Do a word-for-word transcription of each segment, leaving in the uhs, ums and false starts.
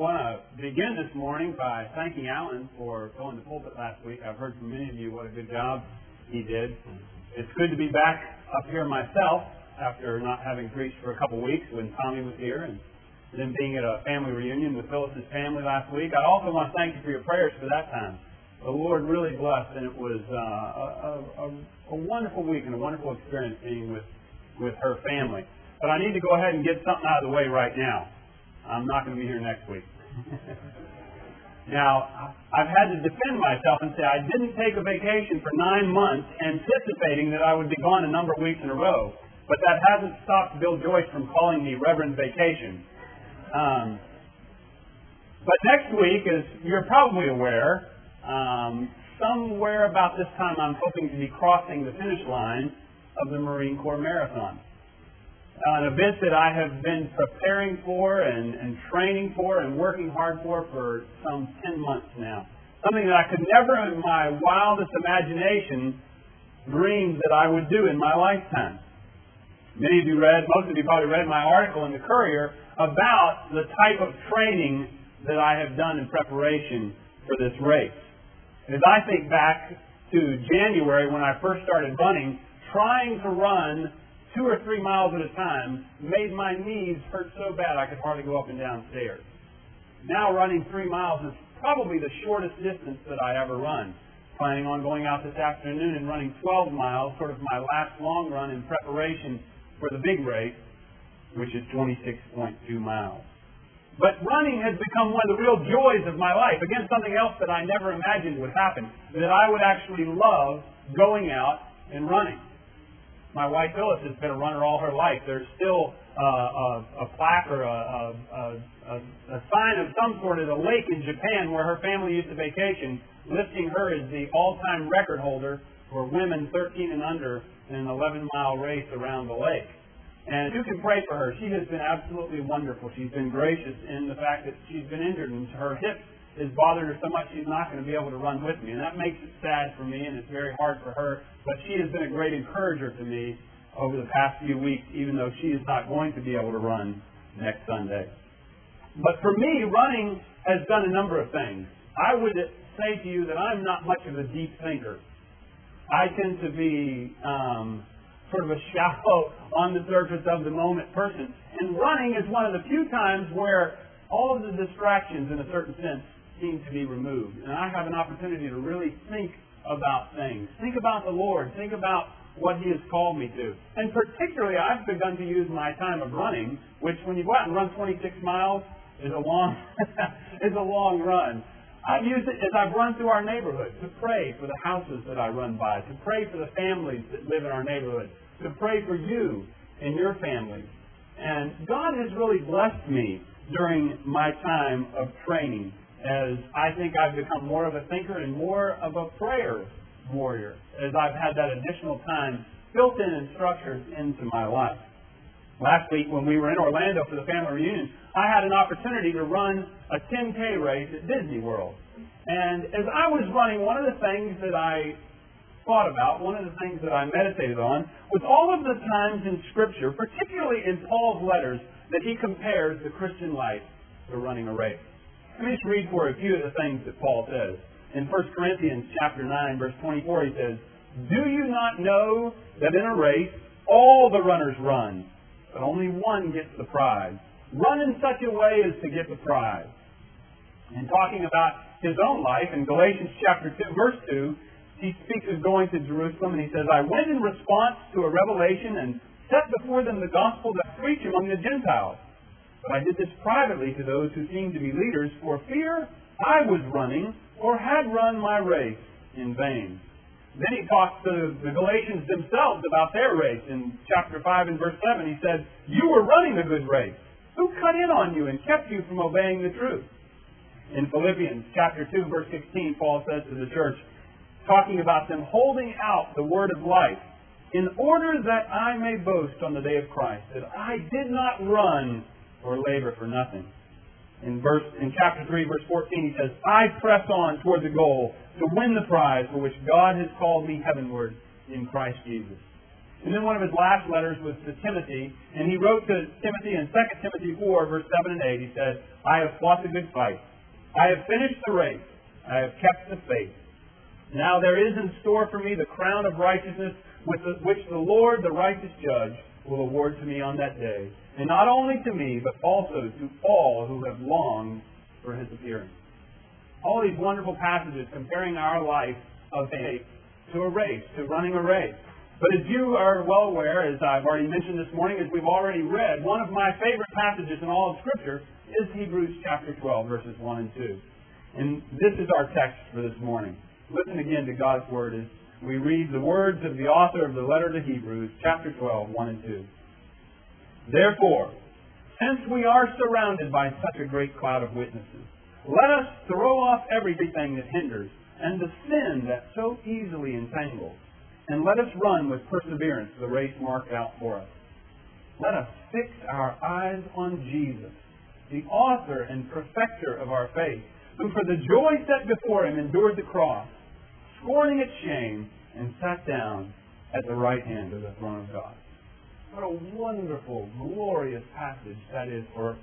want to begin this morning by thanking Alan for filling the pulpit last week. I've heard from many of you what a good job he did. It's good to be back up here myself after not having preached for a couple of weeks when Tommy was here and then being at a family reunion with Phyllis's family last week. I also want to thank you for your prayers for that time. The Lord really blessed, and it was uh, a, a, a wonderful week and a wonderful experience being with, with her family. But I need to go ahead and get something out of the way right now. I'm not going to be here next week. Now, I've had to defend myself and say I didn't take a vacation for nine months anticipating that I would be gone a number of weeks in a row. But that hasn't stopped Bill Joyce from calling me Reverend Vacation. Um, but next week, as you're probably aware, um, somewhere about this time I'm hoping to be crossing the finish line of the Marine Corps Marathon. An event that I have been preparing for and, and training for and working hard for for some ten months now. Something that I could never in my wildest imagination dream that I would do in my lifetime. Many of you read, most of you probably read my article in the Courier about the type of training that I have done in preparation for this race. As I think back to January when I first started running, trying to run two or three miles at a time made my knees hurt so bad I could hardly go up and down stairs. Now running three miles is probably the shortest distance that I ever run. Planning on going out this afternoon and running twelve miles, sort of my last long run in preparation for the big race, which is twenty-six point two miles. But running has become one of the real joys of my life. Again, something else that I never imagined would happen, that I would actually love going out and running. My wife Phyllis has been a runner all her life. There's still uh, a, a plaque or a, a, a, a sign of some sort at a lake in Japan where her family used to vacation, listing her as the all-time record holder for women thirteen and under in an eleven-mile race around the lake. And you can pray for her. She has been absolutely wonderful. She's been gracious in the fact that she's been injured and her hip is bothering her so much she's not going to be able to run with me. And that makes it sad for me, and it's very hard for her. But she has been a great encourager to me over the past few weeks, even though she is not going to be able to run next Sunday. But for me, running has done a number of things. I would say to you that I'm not much of a deep thinker. I tend to be um, sort of a shallow, on the surface of the moment person. And running is one of the few times where all of the distractions, in a certain sense, seem to be removed. And I have an opportunity to really think about things. Think about the Lord. Think about what He has called me to. And particularly, I've begun to use my time of running, which when you go out and run twenty-six miles, is a long, is a long run. I've used it as I've run through our neighborhood to pray for the houses that I run by, to pray for the families that live in our neighborhood, to pray for you and your family. And God has really blessed me during my time of training, as I think I've become more of a thinker and more of a prayer warrior, as I've had that additional time built in and structured into my life. Last week when we were in Orlando for the family reunion, I had an opportunity to run a ten K race at Disney World. And as I was running, one of the things that I thought about, one of the things that I meditated on, was all of the times in Scripture, particularly in Paul's letters, that he compares the Christian life to running a race. Let me just read for a few of the things that Paul says. In First Corinthians chapter nine, verse twenty-four, he says, "Do you not know that in a race all the runners run, but only one gets the prize? Run in such a way as to get the prize." And talking about his own life, in Galatians chapter two, verse two, he speaks of going to Jerusalem, and he says, "I went in response to a revelation and set before them the gospel that I preach among the Gentiles. But I did this privately to those who seemed to be leaders, for fear I was running or had run my race in vain." Then he talks to the Galatians themselves about their race. In chapter five and verse seven, he said, "You were running a good race. Who cut in on you and kept you from obeying the truth?" In Philippians chapter two, verse sixteen, Paul says to the church, talking about them holding out the word of life, "In order that I may boast on the day of Christ, that I did not run or labor for nothing." In verse in chapter three, verse fourteen, he says, "I press on toward the goal to win the prize for which God has called me heavenward in Christ Jesus." And then one of his last letters was to Timothy, and he wrote to Timothy in Second Timothy four, verse seven and eight, he said, I have fought the good fight. I have finished the race. I have kept the faith. Now there is in store for me the crown of righteousness, with the, which the Lord, the righteous judge, will award to me on that day. And not only to me, but also to all who have longed for his appearing. All these wonderful passages comparing our life of faith to a race, to running a race. But as you are well aware, as I've already mentioned this morning, as we've already read, one of my favorite passages in all of Scripture is Hebrews chapter twelve, verses one and two. And this is our text for this morning. Listen again to God's Word as we read the words of the author of the letter to Hebrews, chapter twelve, one and two. Therefore, since we are surrounded by such a great cloud of witnesses, let us throw off everything that hinders and the sin that so easily entangles, and let us run with perseverance the race marked out for us. Let us fix our eyes on Jesus, the author and perfecter of our faith, who for the joy set before him endured the cross, scorning its shame, and sat down at the right hand of the throne of God. What a wonderful, glorious passage that is for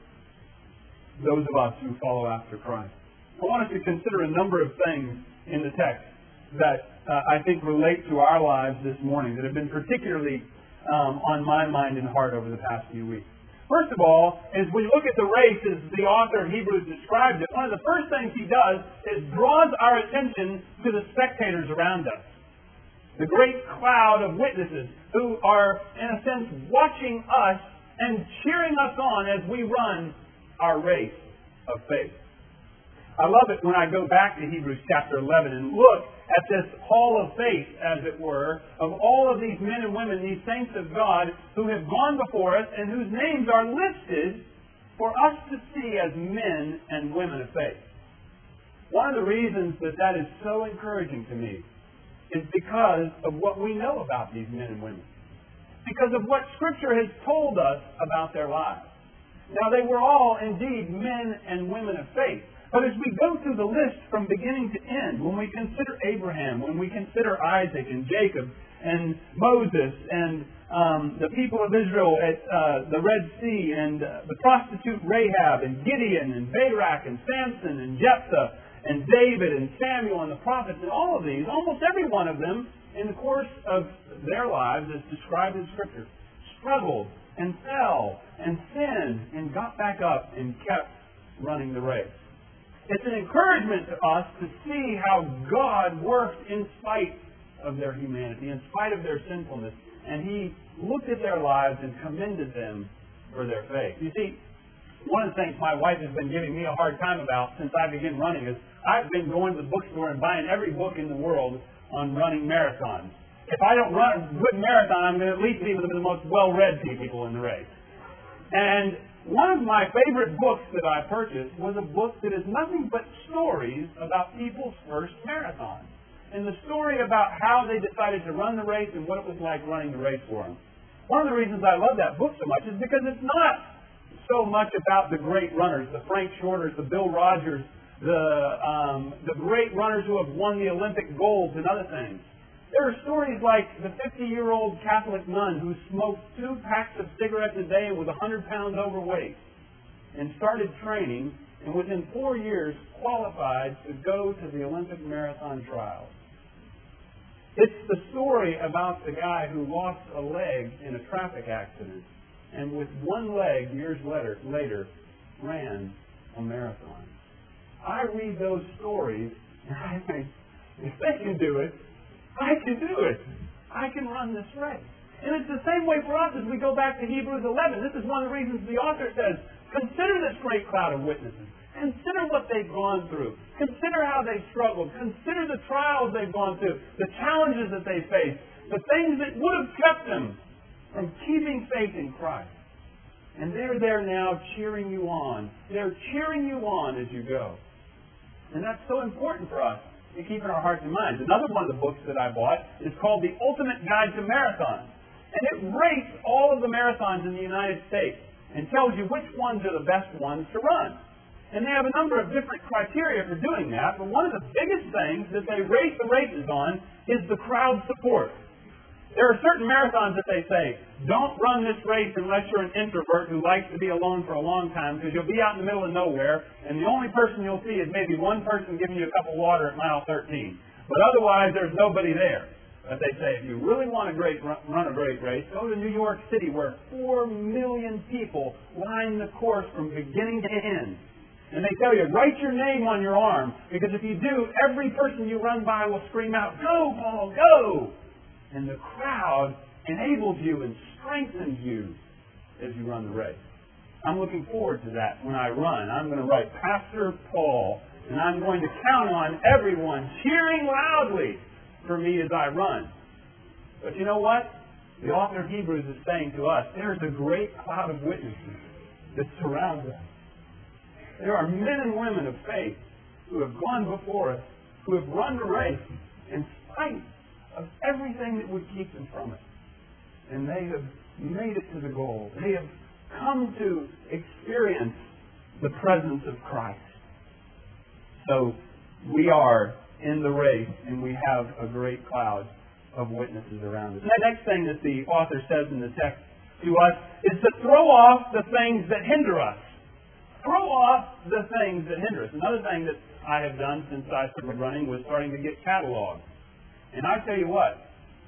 those of us who follow after Christ. I want us to consider a number of things in the text that uh, I think relate to our lives this morning that have been particularly um, on my mind and heart over the past few weeks. First of all, as we look at the race as the author of Hebrews described it, one of the first things he does is draws our attention to the spectators around us. The great cloud of witnesses who are, in a sense, watching us and cheering us on as we run our race of faith. I love it when I go back to Hebrews chapter eleven and look at this hall of faith, as it were, of all of these men and women, these saints of God, who have gone before us and whose names are listed for us to see as men and women of faith. One of the reasons that that is so encouraging to me is because of what we know about these men and women. Because of what Scripture has told us about their lives. Now, they were all indeed men and women of faith. But as we go through the list from beginning to end, when we consider Abraham, when we consider Isaac and Jacob and Moses and um, the people of Israel at uh, the Red Sea and uh, the prostitute Rahab and Gideon and Barak and Samson and Jephthah and David and Samuel and the prophets and all of these, almost every one of them in the course of their lives as described in Scripture, struggled and fell and sinned and got back up and kept running the race. It's an encouragement to us to see how God worked in spite of their humanity, in spite of their sinfulness. And He looked at their lives and commended them for their faith. You see, one of the things my wife has been giving me a hard time about since I began running is I've been going to the bookstore and buying every book in the world on running marathons. If I don't run a good marathon, I'm going to at least be with the most well-read people in the race. And one of my favorite books that I purchased was a book that is nothing but stories about people's first marathon. And the story about how they decided to run the race and what it was like running the race for them. One of the reasons I love that book so much is because it's not so much about the great runners, the Frank Shorters, the Bill Rogers, the, um, the great runners who have won the Olympic golds and other things. There are stories like the fifty-year-old Catholic nun who smoked two packs of cigarettes a day and was one hundred pounds overweight and started training and within four years qualified to go to the Olympic marathon trials. It's the story about the guy who lost a leg in a traffic accident and with one leg years later, later ran a marathon. I read those stories and I think, if they can do it, I can do it. I can run this race. And it's the same way for us as we go back to Hebrews eleven. This is one of the reasons the author says, consider this great cloud of witnesses. Consider what they've gone through. Consider how they've struggled. Consider the trials they've gone through, the challenges that they faced, the things that would have kept them from keeping faith in Christ. And they're there now cheering you on. They're cheering you on as you go. And that's so important for us to keep in our hearts and minds. Another one of the books that I bought is called The Ultimate Guide to Marathons. And it rates all of the marathons in the United States and tells you which ones are the best ones to run. And they have a number of different criteria for doing that, but one of the biggest things that they rate the races on is the crowd support. There are certain marathons that they say, don't run this race unless you're an introvert who likes to be alone for a long time, because you'll be out in the middle of nowhere, and the only person you'll see is maybe one person giving you a cup of water at mile thirteen. But otherwise, there's nobody there. But they say, if you really want to great, run a great race, go to New York City, where four million people line the course from beginning to end. And they tell you, write your name on your arm, because if you do, every person you run by will scream out, go, Paul, go! And the crowd enables you and strengthens you as you run the race. I'm looking forward to that when I run. I'm going to write Pastor Paul, and I'm going to count on everyone cheering loudly for me as I run. But you know what? The author of Hebrews is saying to us, there's a great cloud of witnesses that surrounds us. There are men and women of faith who have gone before us, who have run the race in spite of everything that would keep them from it. And they have made it to the goal. They have come to experience the presence of Christ. So we are in the race, and we have a great cloud of witnesses around us. And the next thing that the author says in the text to us is to throw off the things that hinder us. Throw off the things that hinder us. Another thing that I have done since I started running was starting to get catalogs. And I tell you what,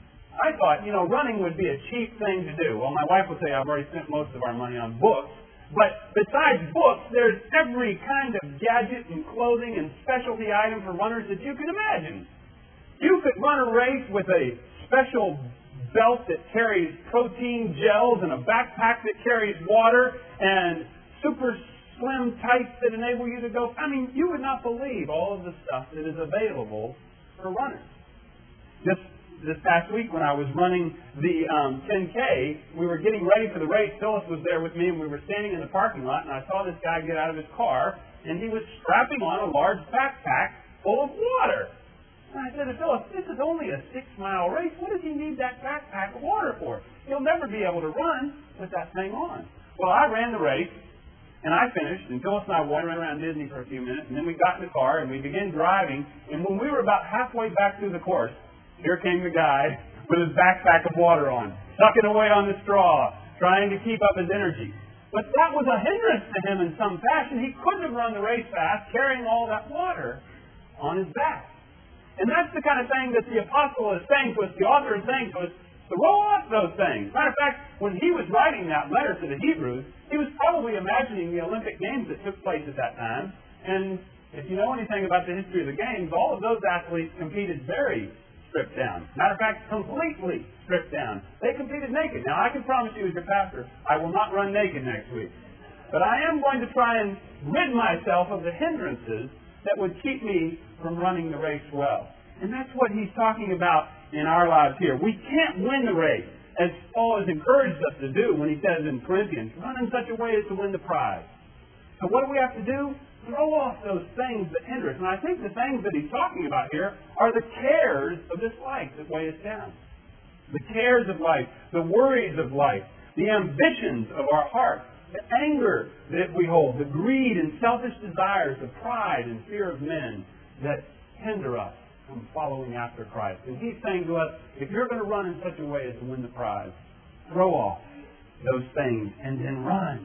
I thought, you know, running would be a cheap thing to do. Well, my wife will say I've already spent most of our money on books. But besides books, there's every kind of gadget and clothing and specialty item for runners that you can imagine. You could run a race with a special belt that carries protein gels and a backpack that carries water and super slim tights that enable you to go. I mean, you would not believe all of the stuff that is available for runners. This this past week when I was running the um, ten K, we were getting ready for the race. Phyllis was there with me, and we were standing in the parking lot, and I saw this guy get out of his car, and he was strapping on a large backpack full of water. And I said to Phyllis, this is only a six-mile race. What does he need that backpack of water for? He'll never be able to run with that thing on. Well, I ran the race, and I finished, and Phyllis and I wandered around Disney for a few minutes, and then we got in the car, and we began driving, and when we were about halfway back through the course, here came the guy with his backpack of water on, sucking away on the straw, trying to keep up his energy. But that was a hindrance to him in some fashion. He couldn't have run the race fast carrying all that water on his back. And that's the kind of thing that the apostle is saying to us, the author is saying to us, to roll off those things. Matter of fact, when he was writing that letter to the Hebrews, he was probably imagining the Olympic Games that took place at that time. And if you know anything about the history of the Games, all of those athletes competed very stripped down. Matter of fact, completely stripped down. They competed naked. Now, I can promise you as your pastor, I will not run naked next week. But I am going to try and rid myself of the hindrances that would keep me from running the race well. And that's what he's talking about in our lives here. We can't win the race, as Paul has encouraged us to do when he says in Corinthians, run in such a way as to win the prize. So what do we have to do? Throw off those things that hinder us. And I think the things that he's talking about here are the cares of this life that weigh us down. The cares of life, the worries of life, the ambitions of our heart, the anger that we hold, the greed and selfish desires, the pride and fear of men that hinder us from following after Christ. And he's saying to us, if you're going to run in such a way as to win the prize, throw off those things and then run.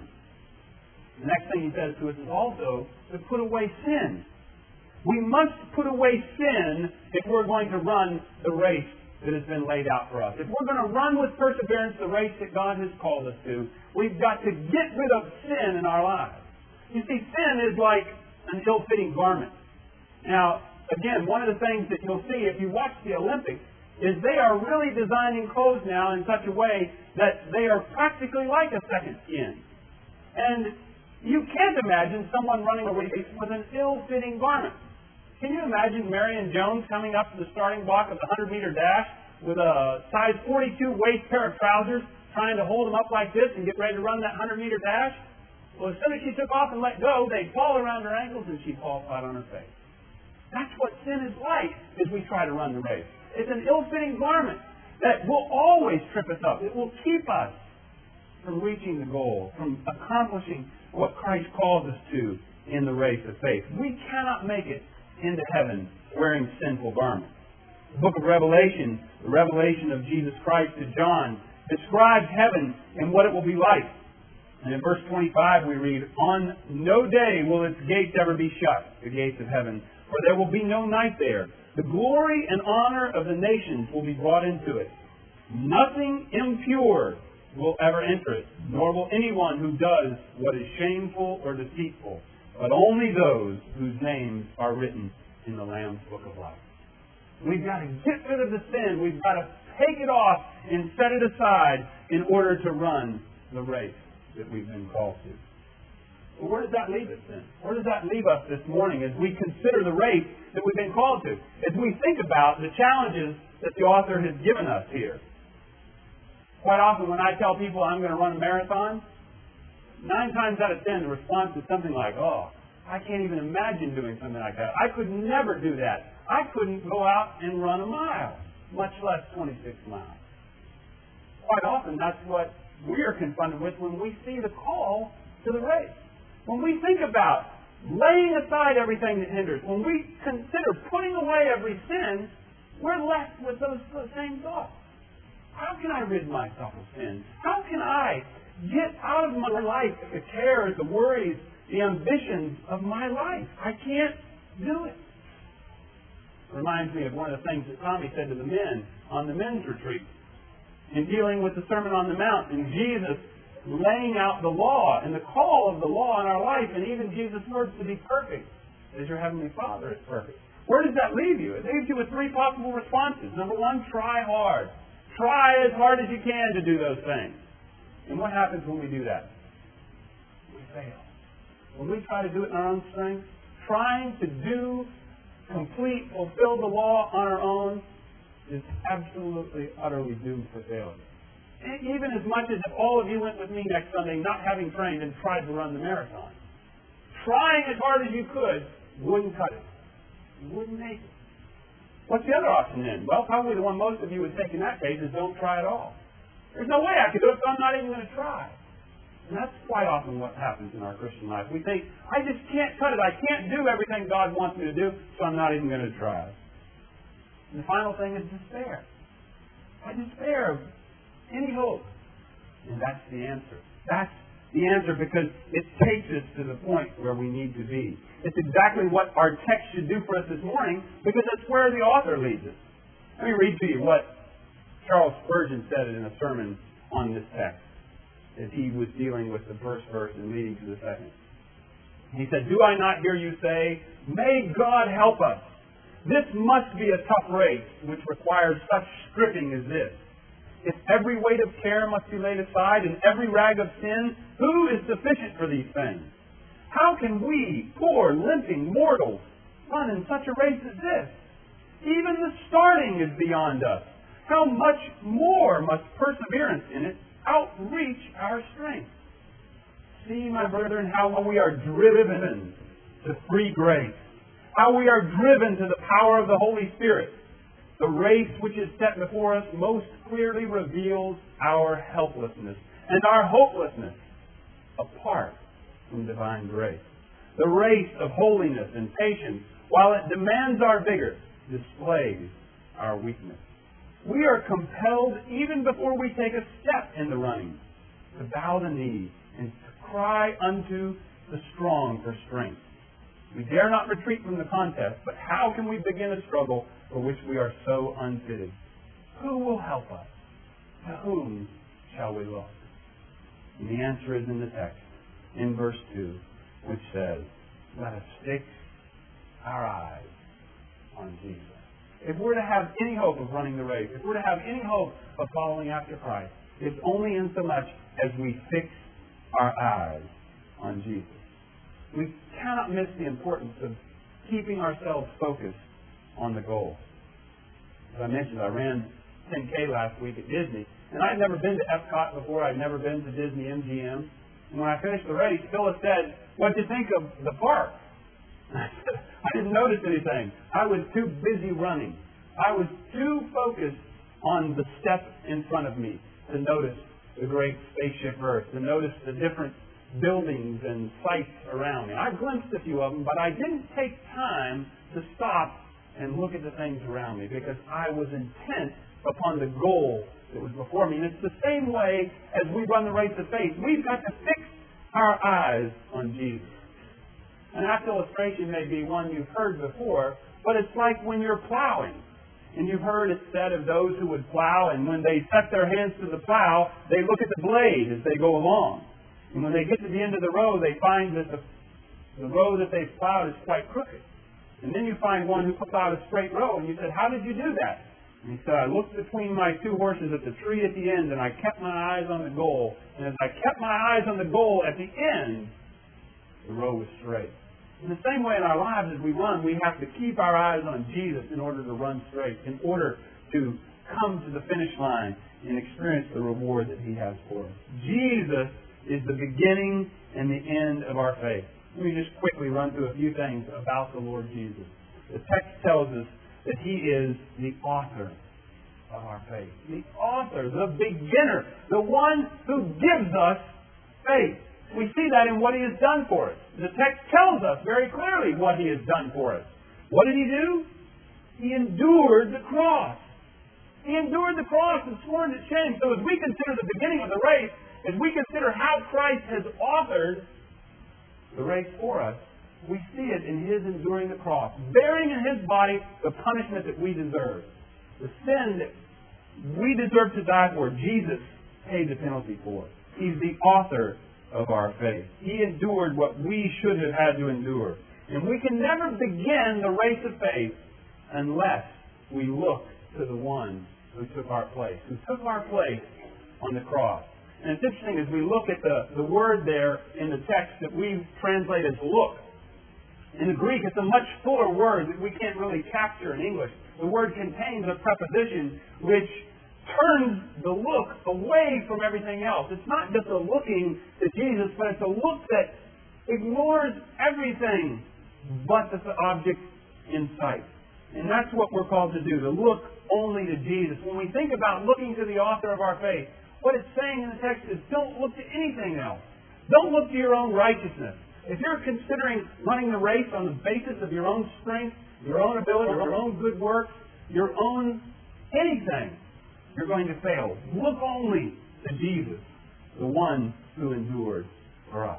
The next thing he says to us is also to put away sin. We must put away sin if we're going to run the race that has been laid out for us. If we're going to run with perseverance the race that God has called us to, we've got to get rid of sin in our lives. You see, sin is like an ill-fitting garment. Now, again, one of the things that you'll see if you watch the Olympics is they are really designing clothes now in such a way that they are practically like a second skin. And you can't imagine someone running a race with an ill-fitting garment. Can you imagine Marion Jones coming up to the starting block of the hundred-meter dash with a size forty-two waist pair of trousers, trying to hold them up like this and get ready to run that hundred-meter dash? Well, as soon as she took off and let go, they'd fall around her ankles and she'd fall flat on her face. That's what sin is like as we try to run the race. It's an ill-fitting garment that will always trip us up. It will keep us from reaching the goal, from accomplishing what Christ calls us to in the race of faith. We cannot make it into heaven wearing sinful garments. The book of Revelation, the revelation of Jesus Christ to John, describes heaven and what it will be like. And in verse twenty-five we read, "On no day will its gates ever be shut," the gates of heaven, "for there will be no night there. The glory and honor of the nations will be brought into it. Nothing impure will ever enter it, nor will anyone who does what is shameful or deceitful, but only those whose names are written in the Lamb's book of life." We've got to get rid of the sin. We've got to take it off and set it aside in order to run the race that we've been called to. Well, where does that leave us then? Where does that leave us this morning as we consider the race that we've been called to? As we think about the challenges that the author has given us here. Quite often when I tell people I'm going to run a marathon, nine times out of ten the response is something like, "Oh, I can't even imagine doing something like that. I could never do that. I couldn't go out and run a mile, much less twenty-six miles." Quite often that's what we are confronted with when we see the call to the race. When we think about laying aside everything that hinders, when we consider putting away every sin, we're left with those, those same thoughts. How can I rid myself of sin? How can I get out of my life the cares, the worries, the ambitions of my life? I can't do it. It reminds me of one of the things that Tommy said to the men on the men's retreat in dealing with the Sermon on the Mount, and Jesus laying out the law and the call of the law in our life, and even Jesus' words to be perfect as your Heavenly Father is perfect. Where does that leave you? It leaves you with three possible responses. Number one, try hard. Try as hard as you can to do those things. And what happens when we do that? We fail. When we try to do it in our own strength, trying to do, complete, fulfill the law on our own is absolutely, utterly doomed for failure. And even as much as if all of you went with me next Sunday not having trained and tried to run the marathon, trying as hard as you could wouldn't cut it. You wouldn't make it. What's the other option then? Well, probably the one most of you would take in that case is don't try at all. There's no way I could do it, so I'm not even going to try. And that's quite often what happens in our Christian life. We think, I just can't cut it. I can't do everything God wants me to do, so I'm not even going to try. And the final thing is despair. I despair of any hope. And that's the answer. That's the answer because it takes us to the point where we need to be. It's exactly what our text should do for us this morning because that's where the author leads us. Let me read to you what Charles Spurgeon said in a sermon on this text as he was dealing with the first verse and leading to the second. He said, "Do I not hear you say, 'May God help us'? This must be a tough race which requires such stripping as this. If every weight of care must be laid aside and every rag of sin, who is sufficient for these things? How can we, poor, limping mortals, run in such a race as this? Even the starting is beyond us. How much more must perseverance in it outreach our strength? See, my brethren, how we are driven to free grace, how we are driven to the power of the Holy Spirit. The race which is set before us most clearly reveals our helplessness and our hopelessness apart from divine grace. The race of holiness and patience, while it demands our vigor, displays our weakness. We are compelled, even before we take a step in the running, to bow the knee and to cry unto the strong for strength. We dare not retreat from the contest, but how can we begin a struggle for which we are so unfitted? Who will help us? To whom shall we look? And the answer is in the text, in verse two, which says, let us fix our eyes on Jesus. If we're to have any hope of running the race, if we're to have any hope of following after Christ, it's only in so much as we fix our eyes on Jesus. We cannot miss the importance of keeping ourselves focused on the goal. As I mentioned, I ran ten K last week at Disney, and I'd never been to Epcot before. I'd never been to Disney M G M. And when I finished the race, Phyllis said, "What did you think of the park?" I said, I didn't notice anything. I was too busy running. I was too focused on the step in front of me to notice the great spaceship Earth, to notice the different buildings and sights around me. I glimpsed a few of them, but I didn't take time to stop and look at the things around me because I was intent upon the goal that was before me. And it's the same way as we run the race of faith. We've got to fix our eyes on Jesus. And that illustration may be one you've heard before, but it's like when you're plowing. And you've heard it said of those who would plow, and when they set their hands to the plow, they look at the blade as they go along. And when they get to the end of the row, they find that the, the row that they've plowed is quite crooked. And then you find one who plowed a straight row, and you said, how did you do that? And he said, I looked between my two horses at the tree at the end, and I kept my eyes on the goal. And as I kept my eyes on the goal at the end, the row was straight. In the same way in our lives as we run, we have to keep our eyes on Jesus in order to run straight, in order to come to the finish line and experience the reward that He has for us. Jesus is the beginning and the end of our faith. Let me just quickly run through a few things about the Lord Jesus. The text tells us that He is the author of our faith. The author, the beginner, the one who gives us faith. We see that in what He has done for us. The text tells us very clearly what He has done for us. What did He do? He endured the cross. He endured the cross and scorned its shame. So as we consider the beginning of the race, as we consider how Christ has authored the race for us, we see it in His enduring the cross, bearing in His body the punishment that we deserve. The sin that we deserve to die for, Jesus paid the penalty for. He's the author of our faith. He endured what we should have had to endure. And we can never begin the race of faith unless we look to the one who took our place, who took our place on the cross. And it's interesting as we look at the, the word there in the text that we translate as look. In the Greek, it's a much fuller word that we can't really capture in English. The word contains a preposition which turns the look away from everything else. It's not just a looking to Jesus, but it's a look that ignores everything but the object in sight. And that's what we're called to do, to look only to Jesus. When we think about looking to the author of our faith, what it's saying in the text is don't look to anything else. Don't look to your own righteousness. If you're considering running the race on the basis of your own strength, your own ability, your own good works, your own anything, you're going to fail. Look only to Jesus, the one who endured for us.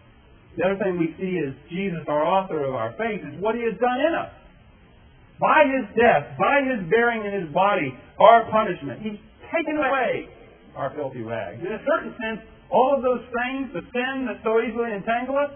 The other thing we see is Jesus, our author of our faith, is what He has done in us. By His death, by His bearing in His body, our punishment, He's taken away our filthy rags. In a certain sense, all of those things, the sin that so easily entangle us,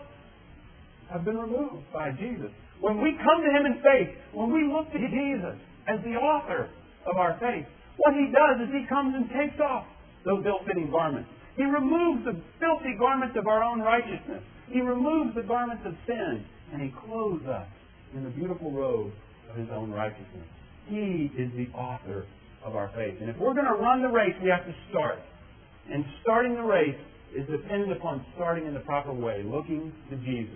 have been removed by Jesus. When we come to Him in faith, when we look to Jesus as the author of our faith, what He does is He comes and takes off those ill-fitting garments. He removes the filthy garments of our own righteousness. He removes the garments of sin, and He clothes us in the beautiful robe of His own righteousness. He is the author of our faith. And if we're going to run the race, we have to start. And starting the race is dependent upon starting in the proper way, looking to Jesus.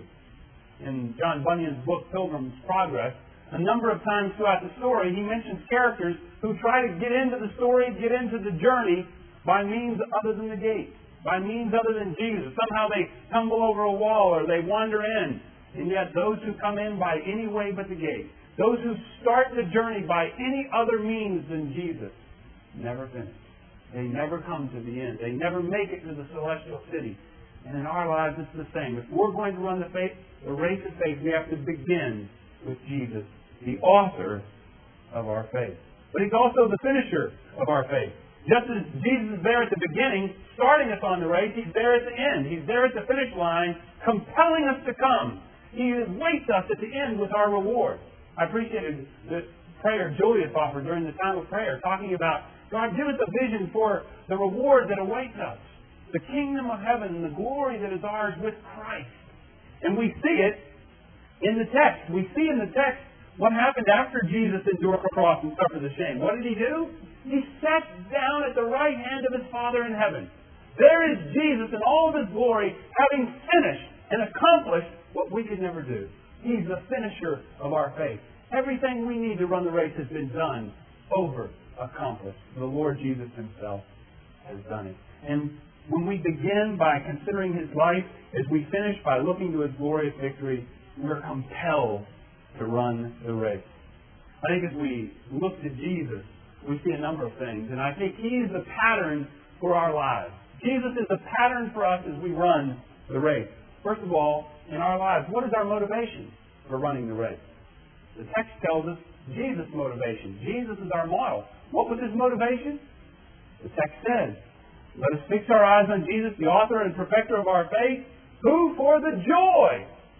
In John Bunyan's book, Pilgrim's Progress, a number of times throughout the story, he mentions characters who try to get into the story, get into the journey by means other than the gate, by means other than Jesus. Somehow they tumble over a wall or they wander in. And yet those who come in by any way but the gate, those who start the journey by any other means than Jesus, never finish. They never come to the end. They never make it to the celestial city. And in our lives it's the same. If we're going to run the faith, the race of faith, we have to begin with Jesus, the author of our faith. But He's also the finisher of our faith. Just as Jesus is there at the beginning, starting us on the race, He's there at the end. He's there at the finish line, compelling us to come. He awaits us at the end with our reward. I appreciated the prayer Julius offered during the time of prayer, talking about, God, give us a vision for the reward that awaits us, the kingdom of heaven and the glory that is ours with Christ. And we see it in the text. We see in the text what happened after Jesus endured the cross and suffered the shame. What did He do? He sat down at the right hand of His Father in heaven. There is Jesus in all of His glory, having finished and accomplished what we could never do. He's the finisher of our faith. Everything we need to run the race has been done, over, accomplished. The Lord Jesus Himself has done it. And when we begin by considering His life, as we finish by looking to His glorious victory, we're compelled to run the race. I think as we look to Jesus, we see a number of things. And I think He is the pattern for our lives. Jesus is the pattern for us as we run the race. First of all, in our lives, what is our motivation for running the race? The text tells us Jesus' motivation. Jesus is our model. What was His motivation? The text says, let us fix our eyes on Jesus, the author and perfecter of our faith, who for the joy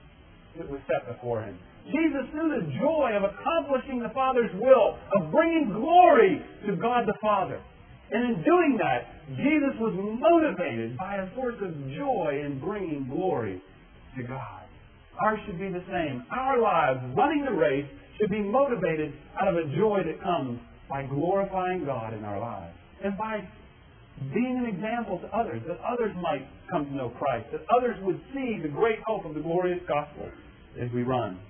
that was set before Him. Jesus knew the joy of accomplishing the Father's will, of bringing glory to God the Father. And in doing that, Jesus was motivated by a source of joy in bringing glory to God. Ours should be the same. Our lives, running the race, should be motivated out of a joy that comes by glorifying God in our lives. And by being an example to others, that others might come to know Christ, that others would see the great hope of the glorious gospel as we run.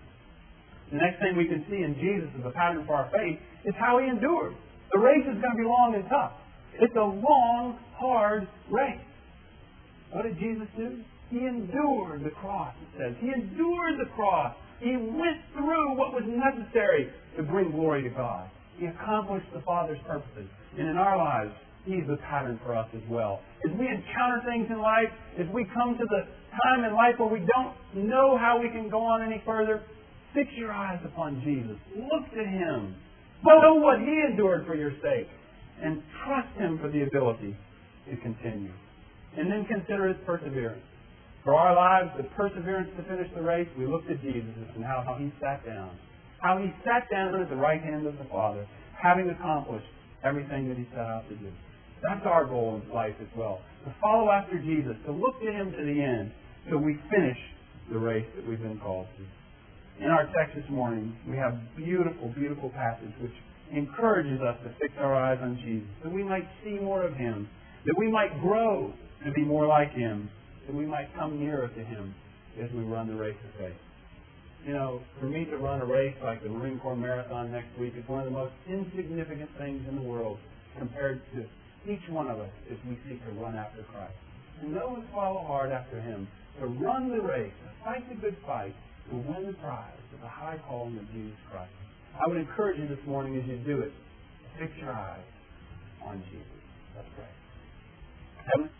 The next thing we can see in Jesus as a pattern for our faith is how He endured. The race is going to be long and tough. It's a long, hard race. What did Jesus do? He endured the cross, it says. He endured the cross. He went through what was necessary to bring glory to God. He accomplished the Father's purposes. And in our lives, He's the pattern for us as well. As we encounter things in life, as we come to the time in life where we don't know how we can go on any further, fix your eyes upon Jesus. Look to Him. Know what He endured for your sake. And trust Him for the ability to continue. And then consider His perseverance. For our lives, the perseverance to finish the race, we looked at Jesus and how, how He sat down. How He sat down at the right hand of the Father, having accomplished everything that He set out to do. That's our goal in life as well. To follow after Jesus, to look to Him to the end, till we finish the race that we've been called to. In our text this morning, we have a beautiful, beautiful passage which encourages us to fix our eyes on Jesus, that we might see more of Him, that we might grow to be more like Him, that we might come nearer to Him as we run the race of faith. You know, for me to run a race like the Marine Corps Marathon next week is one of the most insignificant things in the world compared to each one of us as we seek to run after Christ. To know and follow hard after Him, to run the race, to fight the good fight, to win the prize of the high calling of Jesus Christ. I would encourage you this morning as you do it, fix your eyes on Jesus. Let's pray. Heavenly